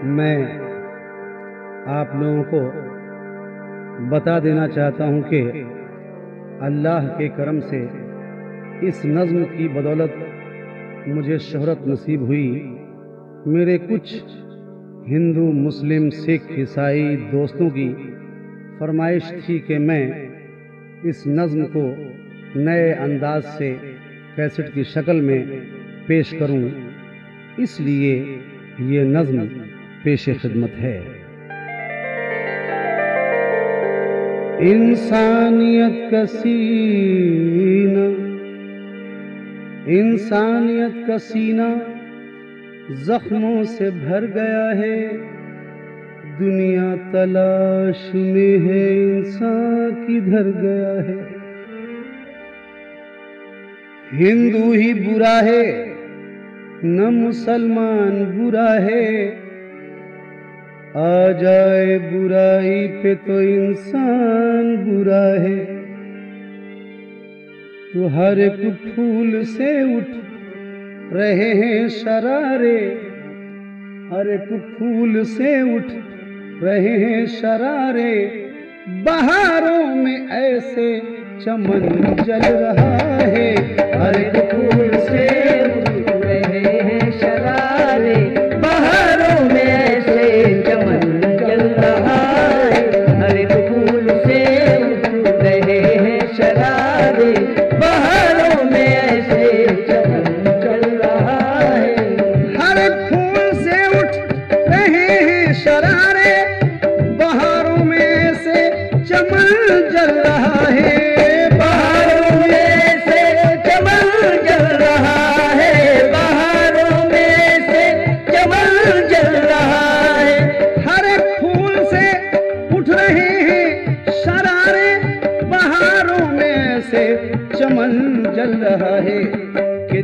मैं आप लोगों को बता देना चाहता हूँ कि अल्लाह के करम से इस नज़्म की बदौलत मुझे शोहरत नसीब हुई। मेरे कुछ हिंदू, मुस्लिम, सिख, ईसाई दोस्तों की फरमाइश थी कि मैं इस नज़्म को नए अंदाज से कैसेट की शक्ल में पेश करूं, इसलिए ये नज़्म पेशे खिदमत है। इंसानियत का सीना जख्मों से भर गया है। दुनिया तलाश में है, इंसान किधर गया है। हिंदू ही बुरा है न मुसलमान बुरा है। आ जाए बुराई पे तो इंसान बुरा है। तो हर एक फूल से उठ रहे हैं शरारे, हर एक फूल से उठ रहे हैं शरारे। बहारों में ऐसे चमन जल रहा है, हर एक फूल से उठ रहे हैं शरारे। बहारों में ऐसे चमन जल रहा है, हर एक फूल से उठ रहे हैं शरारे। बहारों में ऐसे चमन जल रहा है, हर एक फूल से उठ रहे हैं शरारे। बहारों में ऐसे चमन जल रहा है। चमन जल रहा है कि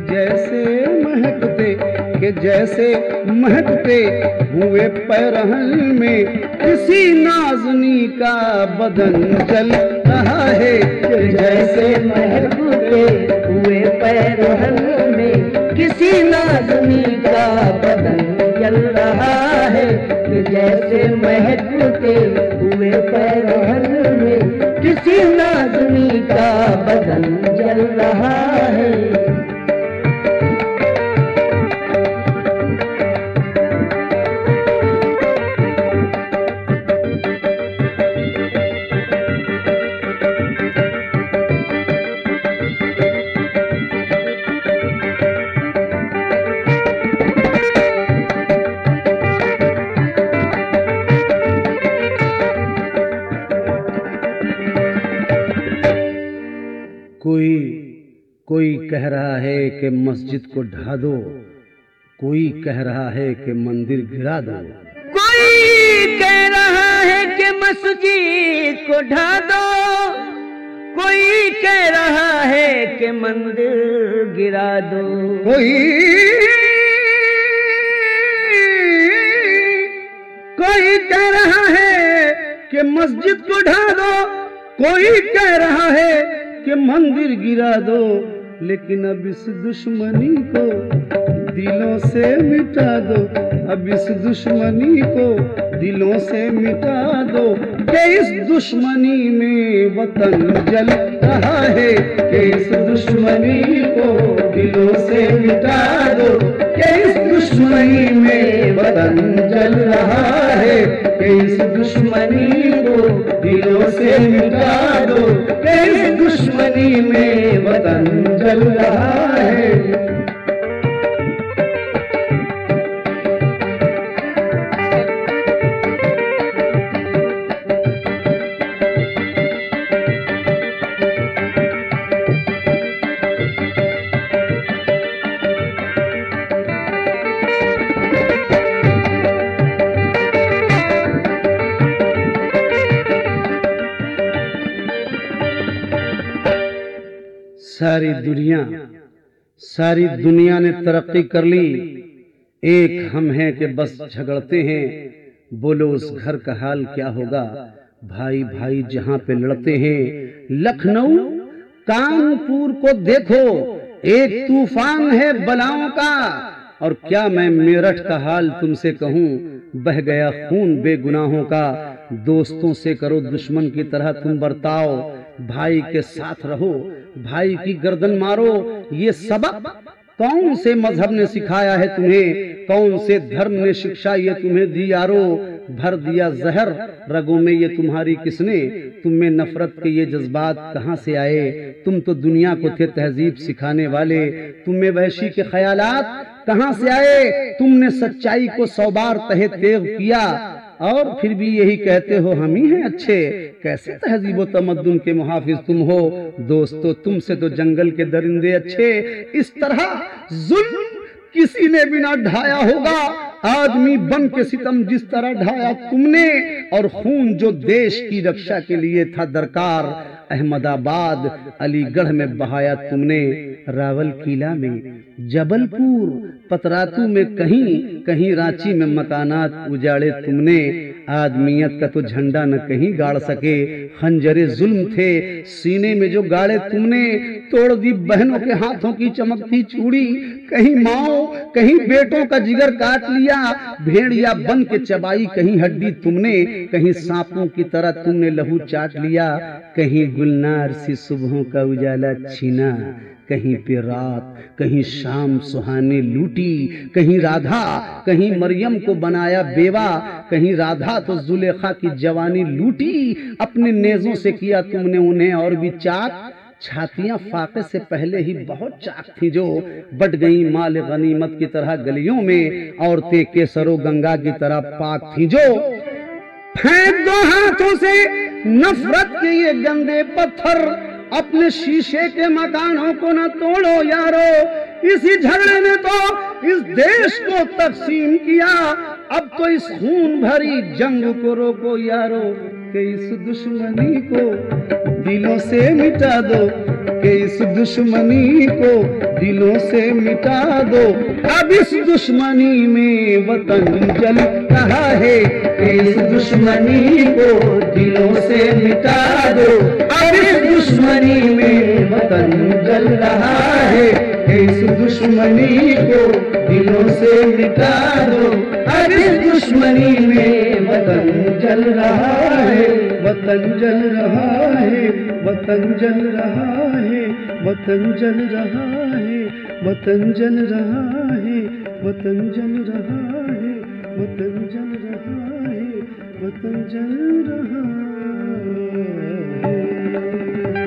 जैसे महकते हुए पैरहन में किसी नाज़नी का बदन जल रहा है। कि जैसे महकते हुए पैरहन में किसी नाज़नी का बदन जल रहा है। कि जैसे महकते हुए पैरहन में किसी नाज़नी का बदन जल रहा है। कोई कह रहा है कि मस्जिद को ढा दो, कोई कह रहा है कि मंदिर गिरा दो। कोई कह रहा है कि मस्जिद को ढा दो, कोई कह रहा है कि मंदिर गिरा दो। कोई कह रहा है कि मस्जिद को ढा दो, कोई कह रहा है कि मंदिर गिरा दो। लेकिन अब इस दुश्मनी को दिलों से मिटा दो, अब इस दुश्मनी को दिलों से मिटा दो। कि इस दुश्मनी में वतन जल रहा है, कि इस दुश्मनी को दिलों से मिटा दो। कि इस दुश्मनी में वतन जल रहा है, कि इस दुश्मनी को दिलों से मिटा दो। कि इस दुश्मनी में वतन जल रहा है। सारी दुनिया ने तरक्की कर ली, एक हम हैं कि बस झगड़ते हैं। बोलो उस घर का हाल क्या होगा, भाई भाई जहां पे लड़ते हैं। लखनऊ कानपुर को देखो, एक तूफान है बलाओं का। और क्या मैं मेरठ का हाल तुमसे कहूँ, बह गया खून बेगुनाहों का। दोस्तों से करो दुश्मन की तरह तुम बर्ताओ, भाई के साथ रहो, भाई की गर्दन मारो। ये सबक कौन से मजहब ने सिखाया है तुम्हें, कौन से धर्म ने शिक्षा ये तुम्हें दी यारो। भर दिया जहर रगों में ये तुम्हारी किसने, तुम में नफरत के ये जज्बात कहाँ से आए। तुम तो दुनिया को थे तहजीब सिखाने वाले, तुम में वहशी के ख्यालात कहाँ से आए। तुमने सच्चाई को 100 बार तहे तेग किया और फिर भी यही कहते हो हम ही हैं अच्छे। कैसे तहजीब व तमद्दुन के मुहाफिज तुम हो। दोस्तों तुमसे तो जंगल के दरिंदे अच्छे। इस तरह जुल्म किसी ने भी ना ढाया होगा, आदमी बन के सितम जिस तरह ढाया तुमने। और खून जो देश की रक्षा के लिए था दरकार, अहमदाबाद अलीगढ़ में बहाया तुमने। रावल किला में, जबलपुर पतरातू में, कहीं कहीं रांची में मकानात उजाड़े तुमने। आदमियत का तो झंडा न कहीं गाड़ सके, खंजरे जुल्म थे सीने में जो गाड़े तुमने। तोड़ दी बहनों के हाथों की चमकती चूड़ी, कहीं माओ कहीं बेटों का जिगर काट लिया। भेड़िया बन के चबाई कहीं हड्डी तुमने, कहीं सांपों की तरह तुमने लहू चाट लिया। कहीं गुलनार सी सुबहों का उजाला छीना, कहीं पे रात कहीं शाम सुहाने लूटी। कहीं राधा कहीं मरियम को बनाया बेवा, कहीं राधा तो जुलेखा की जवानी लूटी। अपने नेज़ों से किया तुमने उन्हें और भी चाक, छातियां फाके से पहले ही बहुत चाक थी जो। बट गई माल गनीमत की तरह गलियों में, औरतें केसरो गंगा की तरह पाक थी जो। फेंक दो हाथों से नफरत के ये गंदे पत्थर, अपने शीशे के मकानों को न तोड़ो यारो। इसी झगड़े ने तो इस देश को तकसीम किया, अब तो इस खून भरी जंग को रोको यारो। कि इस दुश्मनी को दिलों से मिटा दो, कि इस दुश्मनी को दिलों से मिटा दो। अब इस दुश्मनी में वतन जल रहा है, कि इस दुश्मनी को दिलों से मिटा दो। अब इस दुश्मनी में वतन जल रहा है, कि इस दुश्मनी को दिलों से मिटा दो। अब इस दुश्मनी में वतन जल रहा है, वतन जल रहा है, वतन जल रहा है, वतन जल रहा है, वतन जल रहा है, वतन जल रहा है, वतन जल रहा है, वतन जल रहा है।